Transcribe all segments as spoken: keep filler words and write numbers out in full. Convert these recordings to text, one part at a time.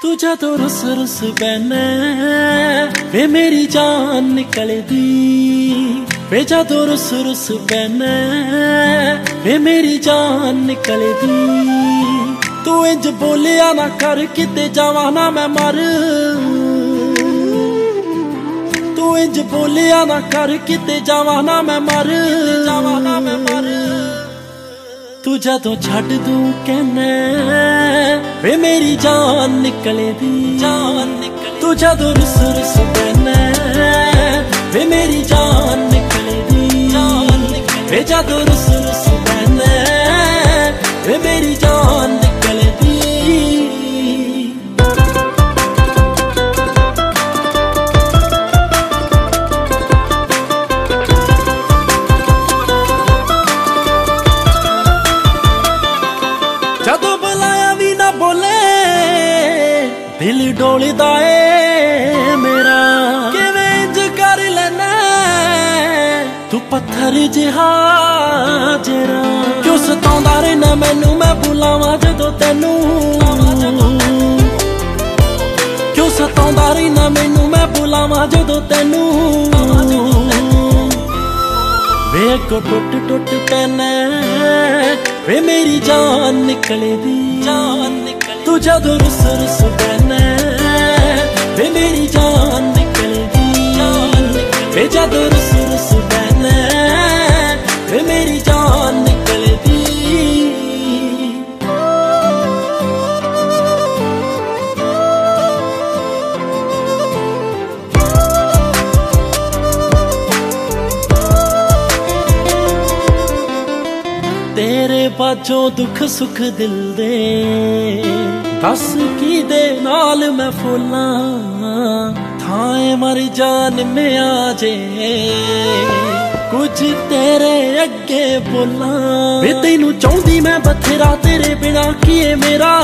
तू जदों रुस रुस बैना वे मेरी जान निकलदी, वे जदों रुस रुस बैना वे मेरी जान निकलदी। तू इंज बोलिया ना कर किते जावां ना मैं मर, तू इंज बोलिया ना कर किते जावां ना मैं मर, जावां ना मैं मर। तू जदों छड्ड दूं कहना वे मेरी जान निकले दी, जान निकले। तू जदों रुस रुस बैना वे मेरी जान निकले दी, जान निकले। वे जदों रुस रुस बैना वे मेरी जान निकले दी। जदों बुलाया भी ना बोले दिल डोलदा ए मेरा, किवें इंज कर लेना तू पत्थर जिहा जरा। क्यों सताउंदा रहना मैनू मैं बुलावां जदों तैनू, क्यों सताउंदा रहना मैनू मैं बुलावां जदों तैनू। वे अगों टुट टुट पैना वे मेरी जान निकले दी, जान निकले। तू जदों रुस रुस बैना वे मेरी जान निकले दी, जान निकले। वे जदों रुस रुस बैना वे मेरी जान निकले दी। तेरे बाजों दुख सुख दिल दे दस की दे नाल मैं फुल्लां, थाए मर जान में आजे कुछ तेरे अगे बोलां। वे तैनू चाहुंदी मैं बथेरा तेरे बिना किए मेरा,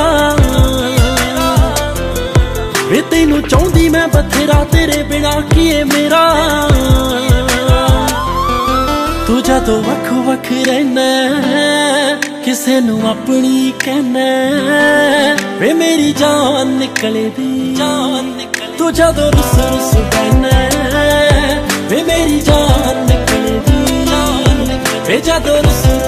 वे तैनू चाहुंदी मैं बथेरा तेरे बिना किए मेरा। तू जदों वख वख रहना किसे नू अपनी कहना वे मेरी जान निकले दी, जान निकले। तू जदों रुस रुस बैना वे मेरी जान निकले दी, जान निकले। वे जदों रुस